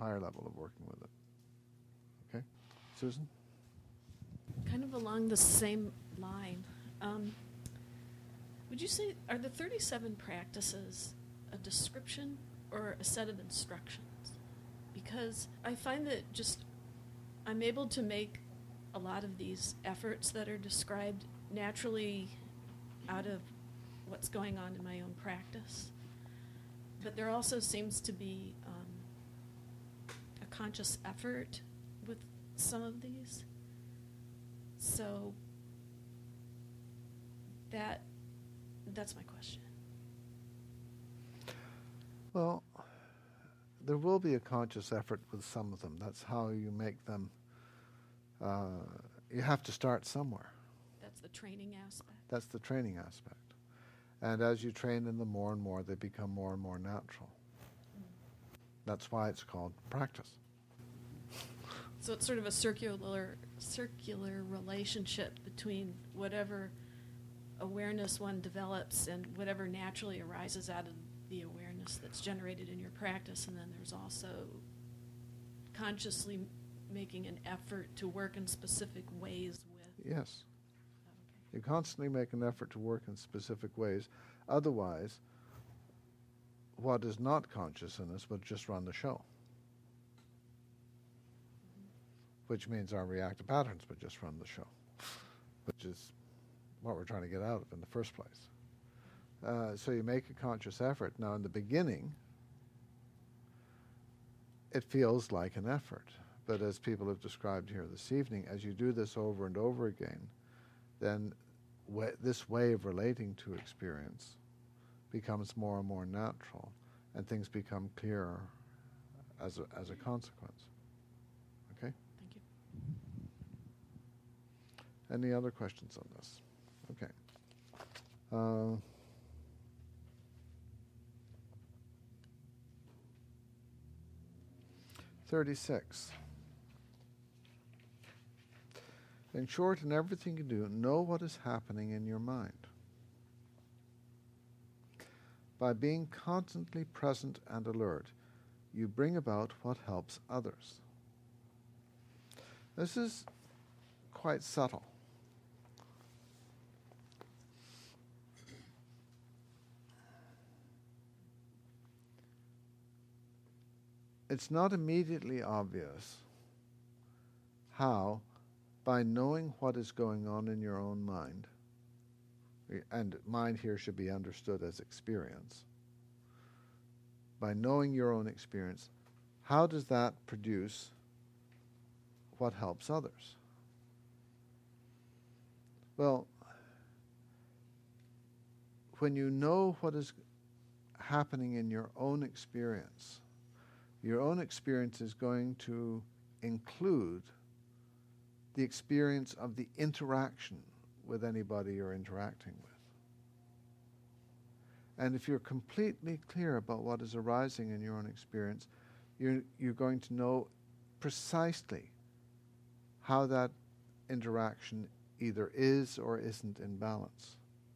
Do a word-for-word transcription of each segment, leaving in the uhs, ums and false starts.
higher level of working with it. Okay? Susan? Kind of along the same line. Um, would you say, are the thirty-seven practices a description or a set of instructions? Because I find that just I'm able to make a lot of these efforts that are described naturally out of what's going on in my own practice. But there also seems to be um, a conscious effort with some of these. So that that's my question. Well, there will be a conscious effort with some of them. That's how you make them. Uh, you have to start somewhere. That's the training aspect. That's the training aspect. And as you train in them more and more, they become more and more natural. Mm. That's why it's called practice. So it's sort of a circular, circular relationship between whatever awareness one develops and whatever naturally arises out of the awareness that's generated in your practice, and then there's also consciously making an effort to work in specific ways with. Yes. Oh, okay. You constantly make an effort to work in specific ways. Otherwise, what is not conscious in us would just run the show. Mm-hmm. Which means our reactive patterns would just run the show, which is what we're trying to get out of in the first place. Uh, so you make a conscious effort. Now, in the beginning, it feels like an effort. But as people have described here this evening, as you do this over and over again, then wa- this way of relating to experience becomes more and more natural, and things become clearer as a, as a consequence. Okay? Thank you. Any other questions on this? Okay. Uh, thirty-six. In short, in everything you do, know what is happening in your mind. By being constantly present and alert, you bring about what helps others. This is quite subtle. It's not immediately obvious how, by knowing what is going on in your own mind, and mind here should be understood as experience, by knowing your own experience, how does that produce what helps others? Well, when you know what is happening in your own experience, your own experience is going to include the experience of the interaction with anybody you're interacting with. And if you're completely clear about what is arising in your own experience, you're, you're going to know precisely how that interaction either is or isn't in balance,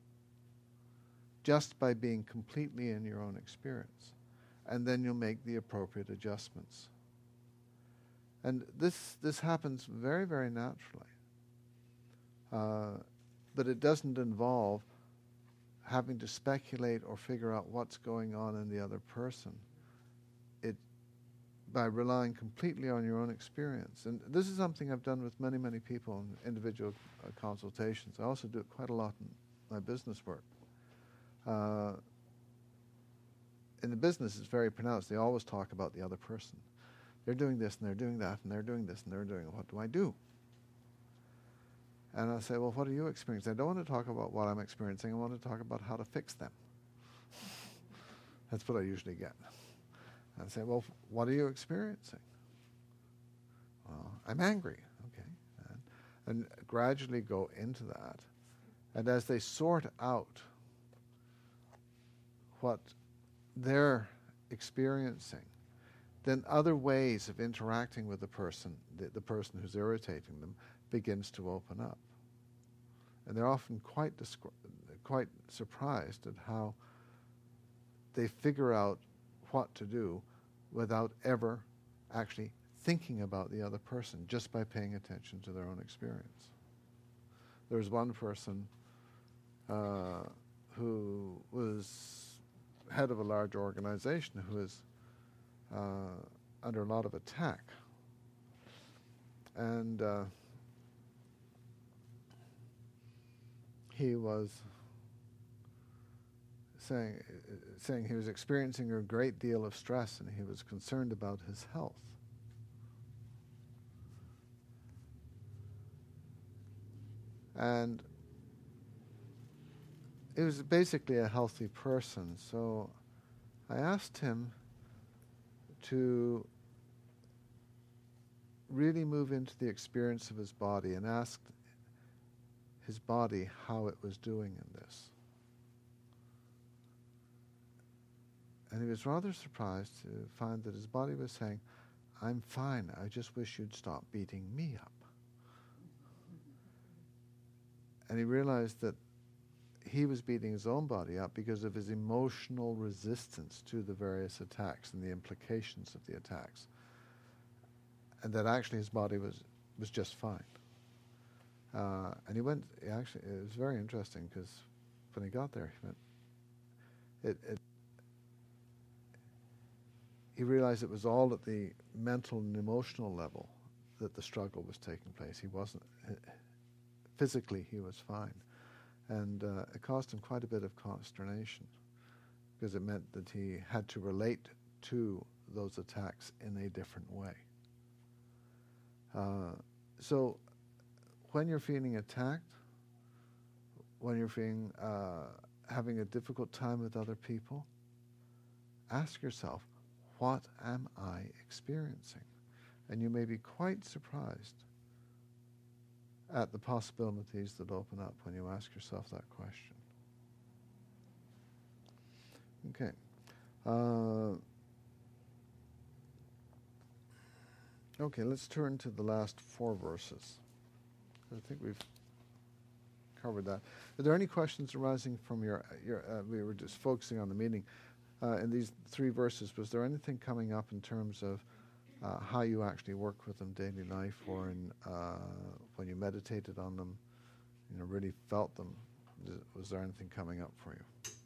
just by being completely in your own experience. And then you'll make the appropriate adjustments. And this this happens very, very naturally. Uh, but it doesn't involve having to speculate or figure out what's going on in the other person. It by relying completely on your own experience. And this is something I've done with many, many people in individual uh, consultations. I also do it quite a lot in my business work. Uh, in the business, it's very pronounced. They always talk about the other person. They're doing this, and they're doing that, and they're doing this, and they're doing it. What do I do? And I say, well, what are you experiencing? I don't want to talk about what I'm experiencing. I want to talk about how to fix them. That's what I usually get. And I say, well, what are you experiencing? Well, I'm angry. Okay. And, and gradually go into that. And as they sort out what they're experiencing, then other ways of interacting with the person, the, the person who's irritating them, begins to open up. And they're often quite discri- quite surprised at how they figure out what to do without ever actually thinking about the other person just by paying attention to their own experience. There was one person uh, who was head of a large organization who was uh, under a lot of attack. And uh, he was saying, uh, saying he was experiencing a great deal of stress and he was concerned about his health. And he was basically a healthy person, so I asked him to really move into the experience of his body and asked his body how it was doing in this. And he was rather surprised to find that his body was saying, "I'm fine, I just wish you'd stop beating me up." And he realized that he was beating his own body up because of his emotional resistance to the various attacks and the implications of the attacks. And that actually his body was, was just fine. Uh, and he went, he actually, it was very interesting because when he got there, he went, it, it, he realized it was all at the mental and emotional level that the struggle was taking place. He wasn't, physically he was fine. And uh, it caused him quite a bit of consternation because it meant that he had to relate to those attacks in a different way. Uh, so when you're feeling attacked, when you're feeling uh, having a difficult time with other people, ask yourself, what am I experiencing? And you may be quite surprised at the possibilities that open up when you ask yourself that question. Okay. Uh, okay, let's turn to the last four verses. I think we've covered that. Are there any questions arising from your, your uh, we were just focusing on the meaning. Uh, in these three verses, was there anything coming up in terms of Uh, how you actually work with them daily life, or in uh, when you meditated on them, you know, really felt them? Was there anything coming up for you?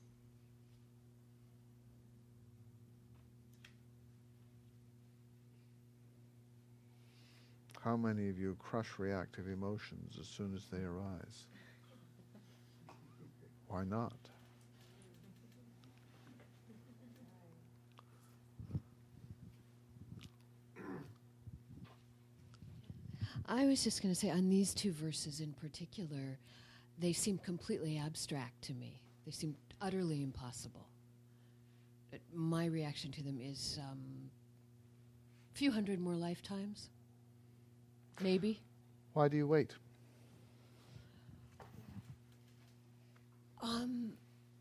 How many of you crush reactive emotions as soon as they arise? Why not? I was just going to say, on these two verses in particular, they seem completely abstract to me. They seem utterly impossible. But my reaction to them is a um, few hundred more lifetimes, maybe. Why do you wait? Um,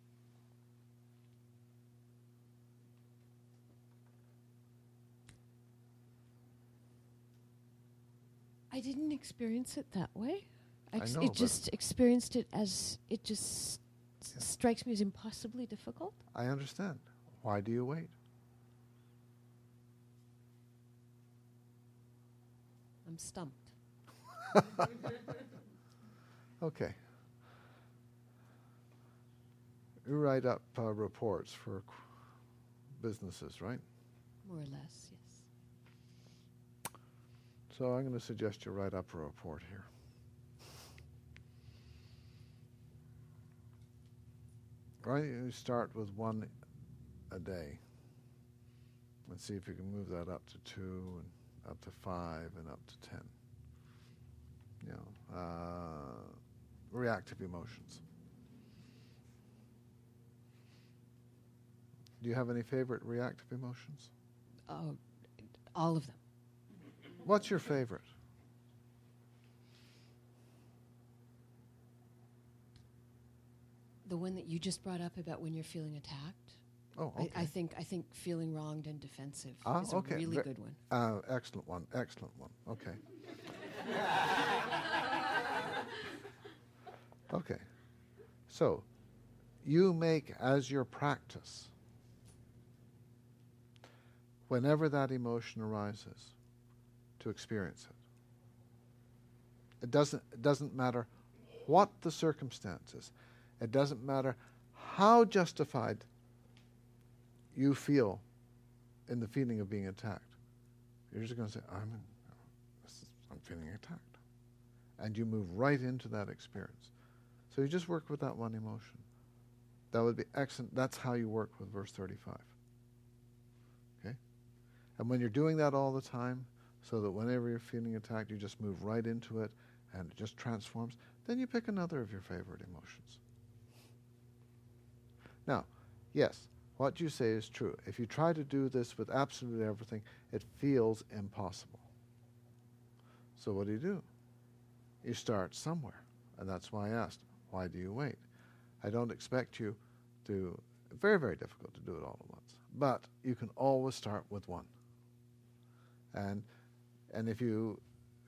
I didn't experience it that way. I, ex- I know, it just experienced it as, it just s- Yeah. strikes me as impossibly difficult. I understand. Why do you wait? I'm stumped. Okay. You write up uh, reports for qu- businesses, right? More or less, yes. So I'm going to suggest you write up a report here. Right, you start with one a day and see if you can move that up to two and up to five and up to ten. You know, uh, reactive emotions. Do you have any favorite reactive emotions? Oh, all of them. What's your favorite? The one that you just brought up about when you're feeling attacked. Oh, okay. I, I think I think feeling wronged and defensive Ah, is okay. a really Ve- good one. Uh, excellent one. Excellent one. Okay. Okay. So, you make as your practice whenever that emotion arises, to experience it. It doesn't, it doesn't matter what the circumstances. It doesn't matter how justified you feel in the feeling of being attacked. You're just going to say, I'm, this is, I'm feeling attacked. And you move right into that experience. So you just work with that one emotion. That would be excellent. That's how you work with verse thirty-five. Okay? And when you're doing that all the time, so that whenever you're feeling attacked, you just move right into it, and it just transforms, then you pick another of your favorite emotions. Now, yes, what you say is true. If you try to do this with absolutely everything, it feels impossible. So what do you do? You start somewhere. And that's why I asked, why do you wait? I don't expect you to, very, very difficult to do it all at once. But you can always start with one. And and if you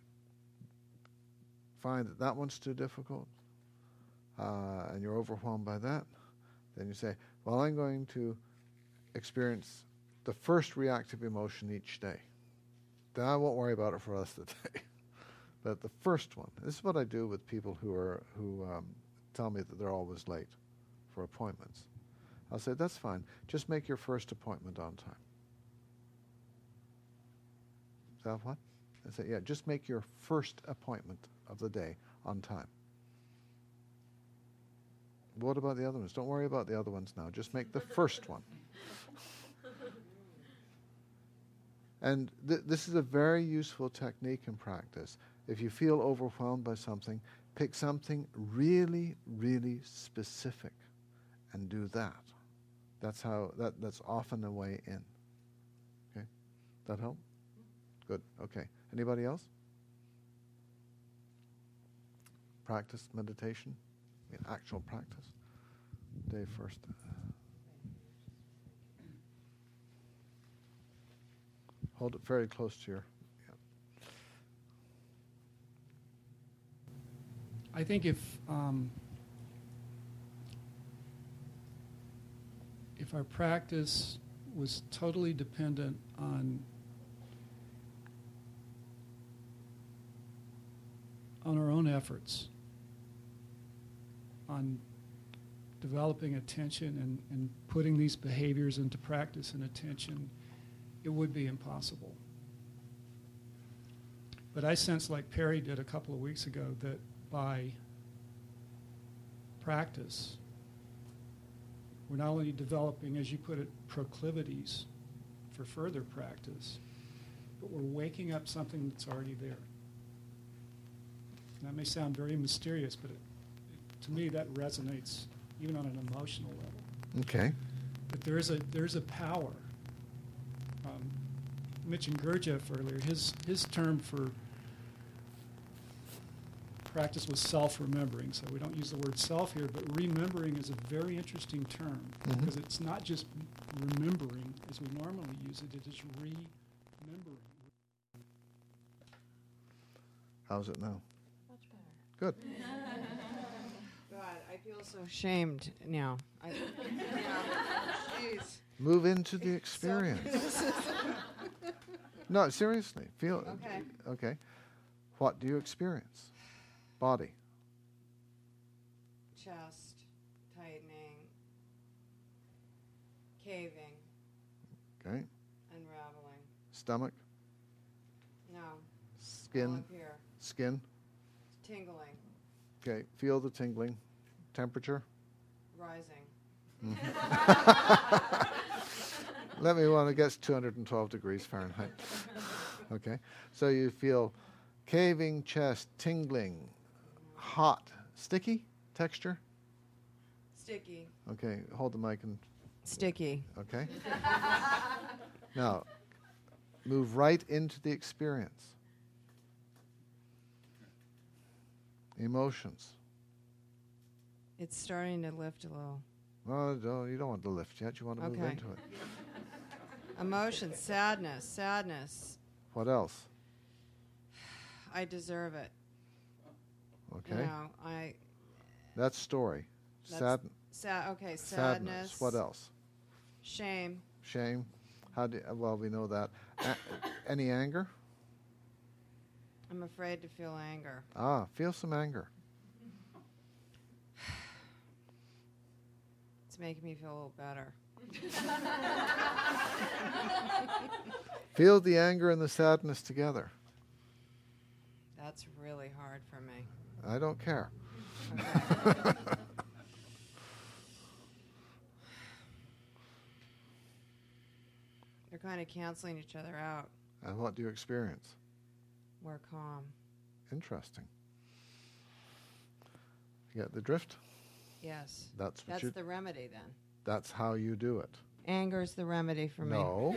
find that that one's too difficult, uh, and you're overwhelmed by that, then you say, well, I'm going to experience the first reactive emotion each day. Then I won't worry about it for the rest of the day. But the first one, this is what I do with people who are who um, tell me that they're always late for appointments. I'll say, that's fine. Just make your first appointment on time. Is that what? I say, yeah, just make your first appointment of the day on time. What about the other ones? Don't worry about the other ones now. Just make the first one. And th- this is a very useful technique in practice. If you feel overwhelmed by something, pick something really, really specific and do that. That's how, that, that's often a way in. Okay? That help? Good. Okay. Anybody else? Practice meditation? I mean, actual practice? Day first. Hold it very close to your... Yeah. I think if um, if our practice was totally dependent on on our own efforts, on developing attention and, and putting these behaviors into practice and attention, it would be impossible. But I sense, like Perry did a couple of weeks ago, that by practice, we're not only developing, as you put it, proclivities for further practice, but we're waking up something that's already there. And that may sound very mysterious, but it, it, to me that resonates even on an emotional level. Okay. That there is a there's a power. Um, mentioned Gurdjieff earlier. His his term for practice was self-remembering. So we don't use the word self here, but remembering is a very interesting term Mm-hmm. because it's not just remembering as we normally use it. It is remembering. How's it now? Much better. Good. God, I feel so shamed now. I, yeah, jeez. Move into the experience. No, seriously. Feel. Okay. Okay. What do you experience? Body. Chest tightening, caving, Okay. unraveling. Stomach. No. All Skin. up here. Skin. Tingling, Okay. Feel the tingling. Temperature. rising. Let me want to guess two hundred twelve degrees Fahrenheit. Okay. So you feel caving chest, tingling, hot, sticky texture. Sticky. Okay. Hold the mic and Sticky. okay. Now, move right into the experience. Emotions. It's starting to lift a little. Well, no, you don't want to lift yet. You want to move Okay. into it. Emotion, sadness, sadness. What else? I deserve it. Okay. You know, I That's story. That's Sad, sad. Okay, sadness. sadness. What else? Shame. Shame. How do? Well, we know that. A- any anger? I'm afraid to feel anger. Ah, feel some anger. It's making me feel a little better. Feel the anger and the sadness together. That's really hard for me. I don't care. Okay. They're kind of canceling each other out. And what do you experience? More calm. Interesting. You get the drift? Yes. That's what That's you, the remedy then. that's how you do it. Anger's the remedy for me. No.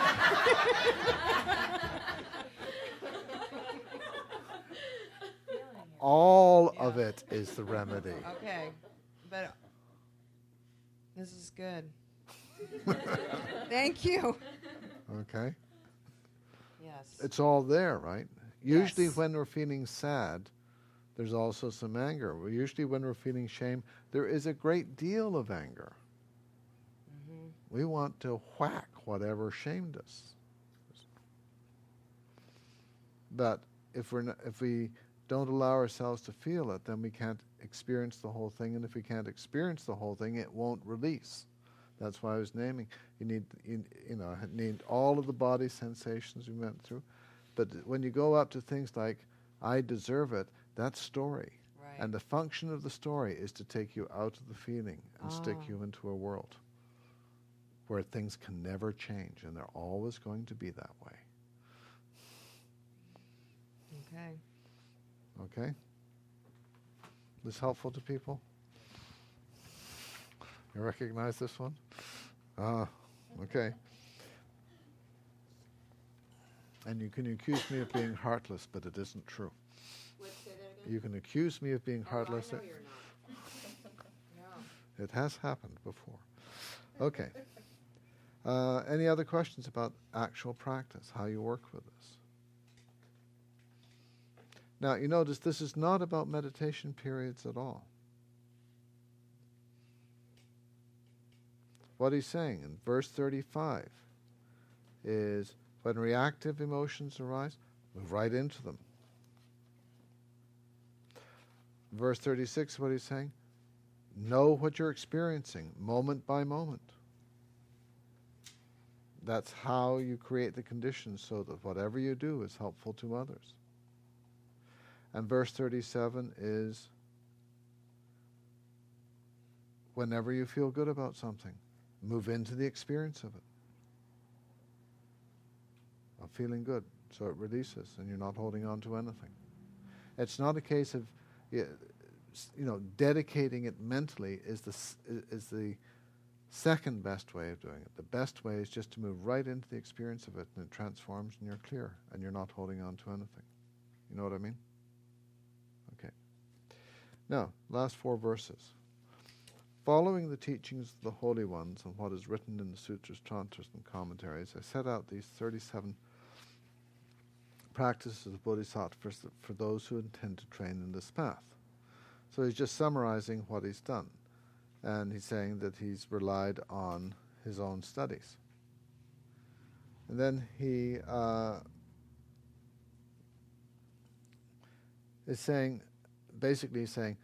All Yeah. of it is the remedy. Okay. But this is good. Thank you. Okay? Yes. It's all there, right? Usually Yes. when we're feeling sad, there's also some anger. Well, usually when we're feeling shame, there is a great deal of anger. Mm-hmm. We want to whack whatever shamed us. But if we're not, if we don't allow ourselves to feel it, then we can't experience the whole thing. And if we can't experience the whole thing, it won't release. That's why I was naming. You need, you, you know, need all of the body sensations we went through. But when you go up to things like, I deserve it, that's story. Right. And the function of the story is to take you out of the feeling and stick Ah. you into a world where things can never change, and they're always going to be that way. Okay. Okay? This helpful to people? You recognize this one? Ah, okay. And you can accuse me of being heartless, but it isn't true. What, say that again? You can accuse me of being heartless. Oh, I know you're not. No. It has happened before. Okay. Uh, any other questions about actual practice, how you work with this? Now, you notice this is not about meditation periods at all. What he's saying in verse thirty-five is, when reactive emotions arise, move right into them. Verse thirty-six, what he's saying, know what you're experiencing, moment by moment. That's how you create the conditions so that whatever you do is helpful to others. And verse thirty-seven is, whenever you feel good about something, move into the experience of it. Of feeling good, so it releases and you're not holding on to anything. It's not a case of, you know, dedicating it mentally is the is the second best way of doing it. The best way is just to move right into the experience of it, and it transforms and you're clear and you're not holding on to anything. You know what I mean? Okay. Now, last four verses. Following the teachings of the holy ones and what is written in the sutras, tantras, and commentaries, I set out these thirty-seven practices of bodhisattvas for those who intend to train in this path. So he's just summarizing what he's done. And he's saying that he's relied on his own studies. And then he uh, is saying, basically he's saying,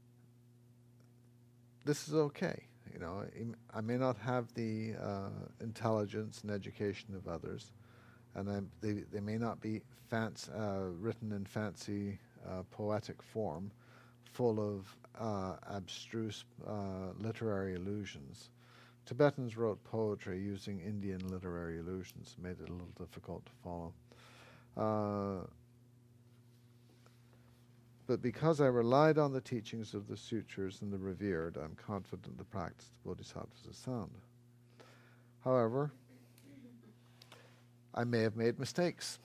this is okay. You know, I may not have the uh, intelligence and education of others, and I'm, they they may not be fancy, uh, written in fancy uh, poetic form, full of uh, abstruse uh, literary illusions. Tibetans wrote poetry using Indian literary illusions, made it a little difficult to follow. Uh, But because I relied on the teachings of the sutras and the revered, I'm confident the practice of bodhisattvas is sound. However, I may have made mistakes.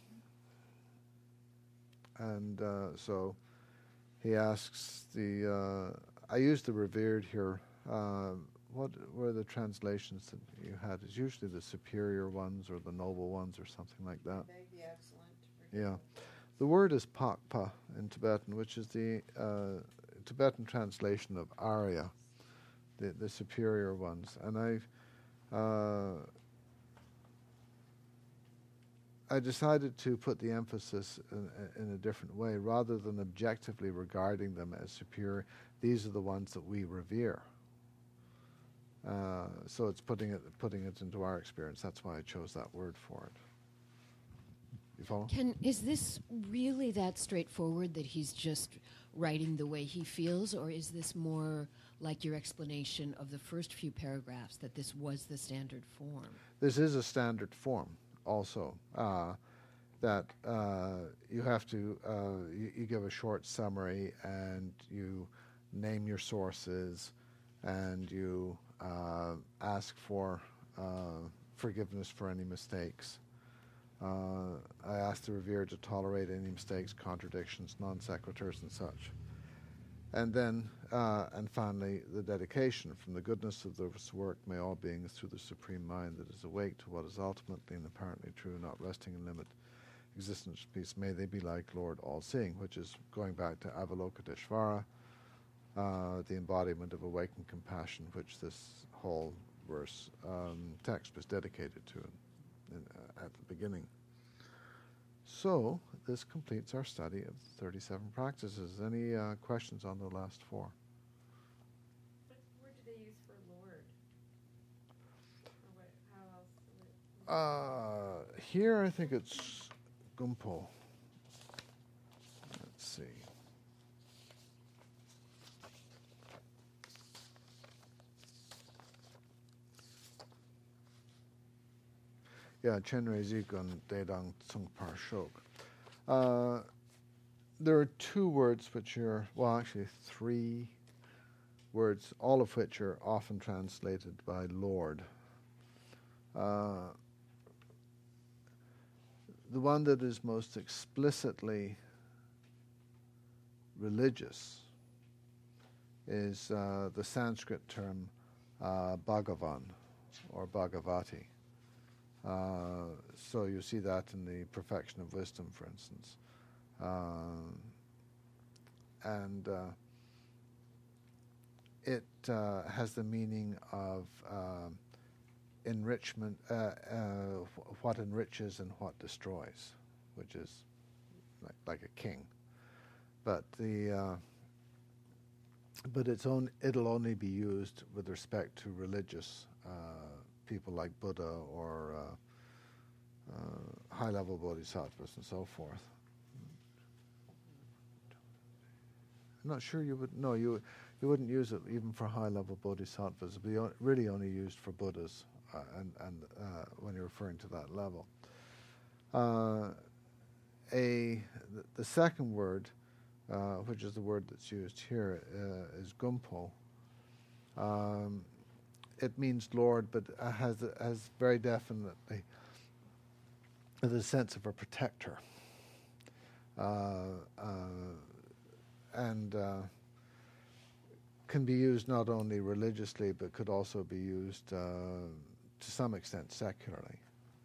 And uh, so he asks the, uh, I use the revered here. Uh, what were the translations that you had? It's usually the superior ones or the noble ones or something like that. Beg the excellent. Yeah. The word is pakpa in Tibetan, which is the uh, Tibetan translation of Arya, the, the superior ones. And I've uh, I decided to put the emphasis in, in a different way. Rather than objectively regarding them as superior, these are the ones that we revere. Uh, so it's putting it putting it into our experience. That's why I chose that word for it. You follow? Can is this really that straightforward that he's just writing the way he feels, or is this more like your explanation of the first few paragraphs, that this was the standard form? This is a standard form also, uh, that uh, you have to, uh, you, you give a short summary and you name your sources and you uh, ask for uh, forgiveness for any mistakes. Uh, I ask the reviewer to tolerate any mistakes, contradictions, non sequiturs, and such. And then, uh, and finally, the dedication. From the goodness of this work, may all beings, through the supreme mind that is awake to what is ultimately and apparently true, not resting in limit, existence, peace, may they be like Lord all-seeing, which is going back to Avalokiteshvara, uh, the embodiment of awakened compassion, which this whole verse um, text was dedicated to in, in, uh, at the beginning. So, this completes our study of the thirty-seven practices. Any uh, questions on the last four? What word do they use for Lord? Or what, how else? Uh, here I think it's Gumpo. Let's see. Yeah, Chenrei Zigun Dedang Tsung Par Shok. Uh, there are two words which are, well, actually three words, all of which are often translated by Lord. Uh, the one that is most explicitly religious is uh, the Sanskrit term uh, Bhagavan or Bhagavati. Uh, so you see that in the Perfection of Wisdom, for instance. Um, and uh, it uh, has the meaning of uh, enrichment, uh, uh, wh- what enriches and what destroys, which is like, like a king. But the uh, but it's on, it'll only be used with respect to religious uh, people like Buddha or uh, uh, high-level bodhisattvas and so forth. I'm not sure you would. No, you you wouldn't use it even for high-level bodhisattvas. It'd be o- really only used for Buddhas, uh, and and uh, when you're referring to that level. Uh, a th- the second word, uh, which is the word that's used here, uh, is Gumpo. Um, it means Lord, but uh, has has very definitely the sense of a protector. Uh, uh, and uh, can be used not only religiously, but could also be used uh, to some extent secularly.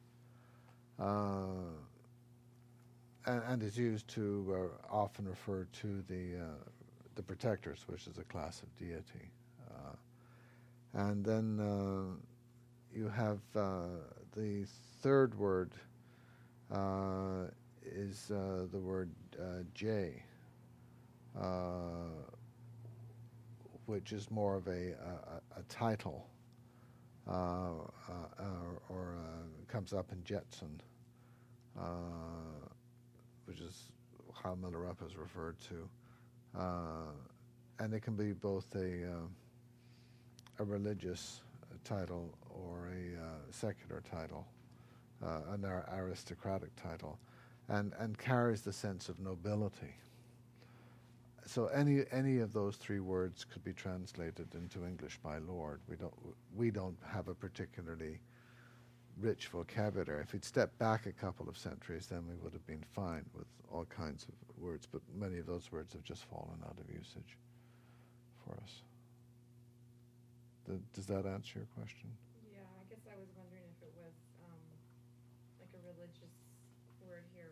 Uh, and, and is used to uh, often refer to the uh, the protectors, which is a class of deity. Uh, and then uh, you have uh, the third word uh, is uh, the word uh, J. Uh, which is more of a, a, a title, uh, uh, or, or uh, comes up in Jetson, uh, which is how Milarepa is referred to, uh, and it can be both a uh, a religious title or a uh, secular title, uh, an ar- aristocratic title, and and carries the sense of nobility. So any any of those three words could be translated into English by Lord. We don't we don't have a particularly rich vocabulary. If we'd stepped back a couple of centuries, then we would have been fine with all kinds of words. But many of those words have just fallen out of usage for us. Th- does that answer your question? Yeah, I guess I was wondering if it was um, like a religious word here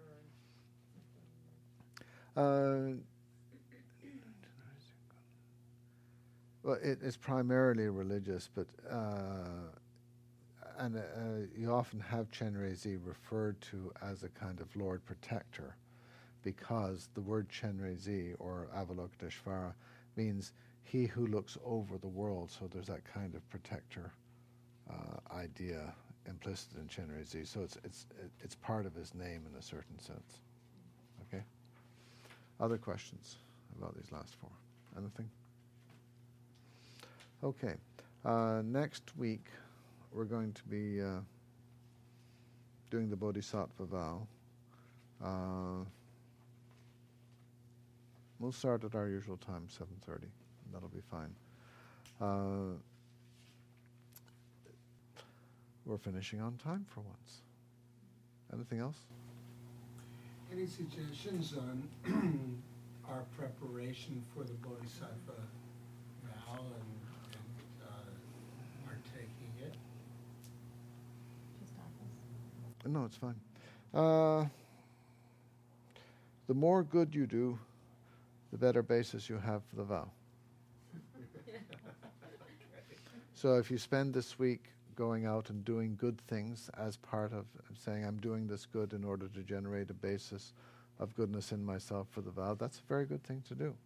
or something. Uh, Well, it is primarily religious, but uh, and uh, you often have Chenrezig referred to as a kind of Lord Protector, because the word Chenrezig, or Avalokiteshvara, means he who looks over the world. So there's that kind of protector uh, idea implicit in Chenrezig. So it's it's it's part of his name in a certain sense. Okay. Other questions about these last four? Anything? Okay. Uh, next week we're going to be uh, doing the Bodhisattva vow. Uh, we'll start at our usual time, seven thirty. That'll be fine. Uh, we're finishing on time for once. Anything else? Any suggestions on our preparation for the Bodhisattva vow and, and uh, partaking it? Just office. No, it's fine. Uh, the more good you do, the better basis you have for the vow. So if you spend this week going out and doing good things as part of saying, I'm doing this good in order to generate a basis of goodness in myself for the vow, that's a very good thing to do.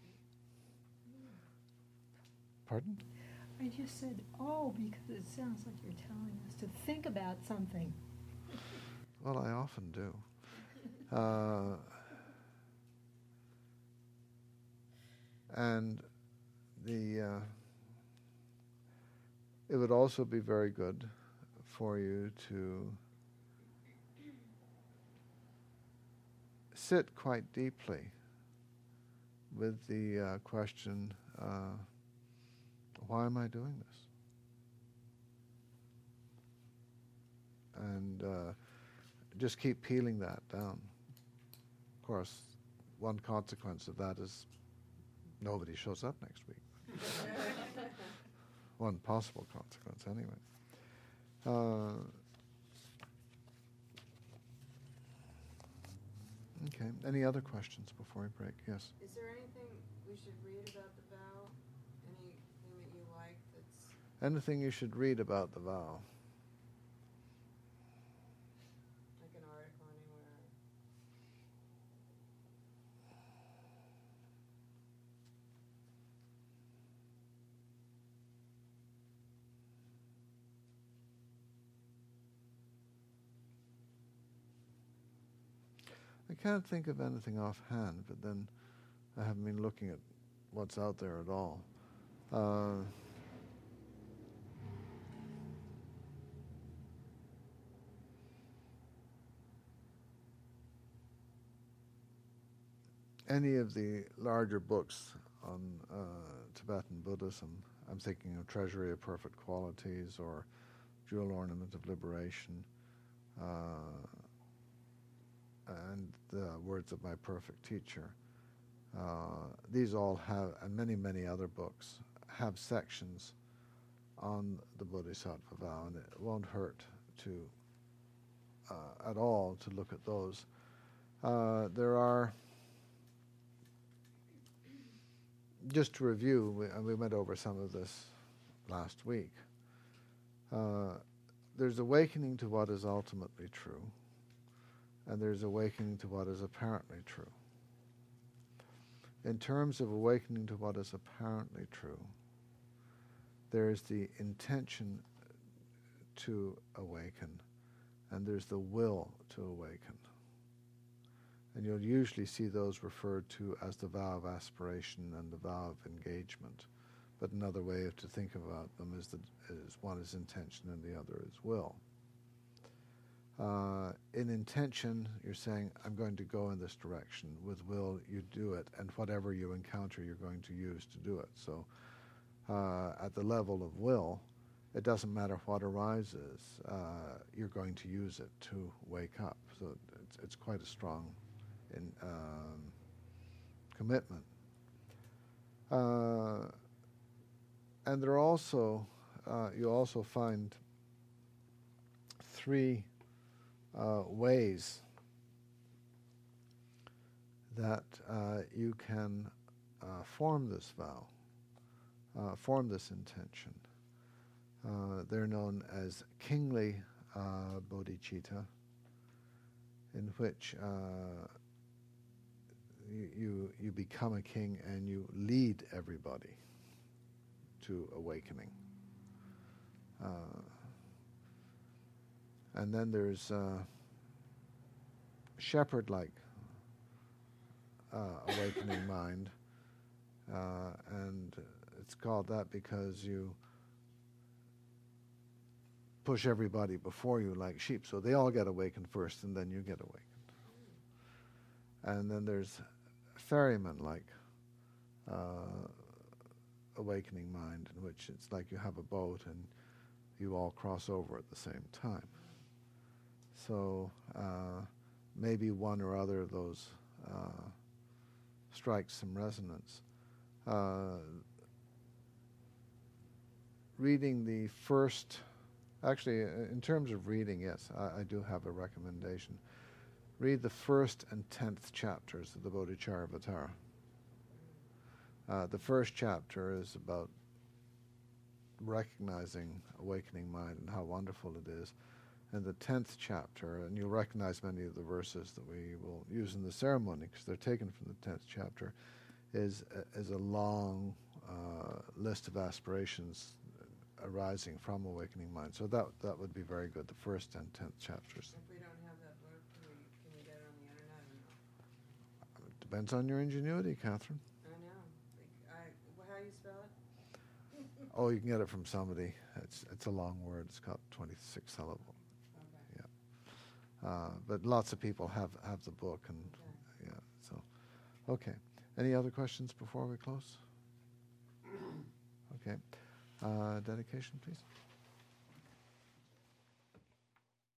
Pardon? I just said, oh, because it sounds like you're telling us to think about something. Well, I often do. Uh, and the... Uh, It would also be very good for you to sit quite deeply with the uh, question, uh, why am I doing this? And uh, just keep peeling that down. Of course, one consequence of that is nobody shows up next week. One possible consequence, anyway. Uh, okay. Any other questions before we break? Yes. Is there anything we should read about the vow? Anything that you like that's... Anything you should read about the vow? Like an article anywhere? I can't think of anything offhand, but then I haven't been looking at what's out there at all. Uh, any of the larger books on uh, Tibetan Buddhism, I'm thinking of Treasury of Perfect Qualities or Jewel Ornament of Liberation, uh, and the Words of My Perfect Teacher. Uh, these all have, and many, many other books, have sections on the Bodhisattva vow, and it won't hurt to, uh, at all, to look at those. Uh, there are, just to review, we, and we went over some of this last week, uh, there's awakening to what is ultimately true, and there's awakening to what is apparently true. In terms of awakening to what is apparently true, there's the intention to awaken, and there's the will to awaken. And you'll usually see those referred to as the vow of aspiration and the vow of engagement. But another way of to think about them is that is one is intention and the other is will. Uh, in intention, you're saying, I'm going to go in this direction. With will, you do it, and whatever you encounter, you're going to use to do it. So uh, at the level of will, it doesn't matter what arises, uh, you're going to use it to wake up. So it's, it's quite a strong in, um, commitment. Uh, and there are also, uh, you also find three Uh, ways that uh, you can uh, form this vow, uh, form this intention. Uh, they're known as kingly uh, bodhicitta, in which uh, you, you you become a king and you lead everybody to awakening. Uh, and then there's uh, shepherd-like uh, awakening mind, uh, and it's called that because you push everybody before you like sheep, so they all get awakened first, and then you get awakened. And then there's ferryman-like uh, awakening mind, in which it's like you have a boat and you all cross over at the same time. So uh, maybe one or other of those uh, strikes some resonance. Uh, reading the first, actually, uh, in terms of reading, yes, I, I do have a recommendation. Read the first and tenth chapters of the Bodhicharyavatara. Uh, the first chapter is about recognizing awakening mind and how wonderful it is. And the tenth chapter, and you'll recognize many of the verses that we will use in the ceremony because they're taken from the tenth chapter, is a, is a long uh, list of aspirations arising from awakening mind. So that that would be very good, the first and tenth chapters. If we don't have that book, can we, can we get it on the internet or no? It depends on your ingenuity, Catherine. I know. Like, I, wh- how you spell it? Oh, you can get it from somebody. It's it's a long word. It's got twenty-six syllables. Okay. Yeah. Uh, but lots of people have, have the book, and Okay. yeah. So, okay. Any other questions before we close? Okay. Uh, dedication, please.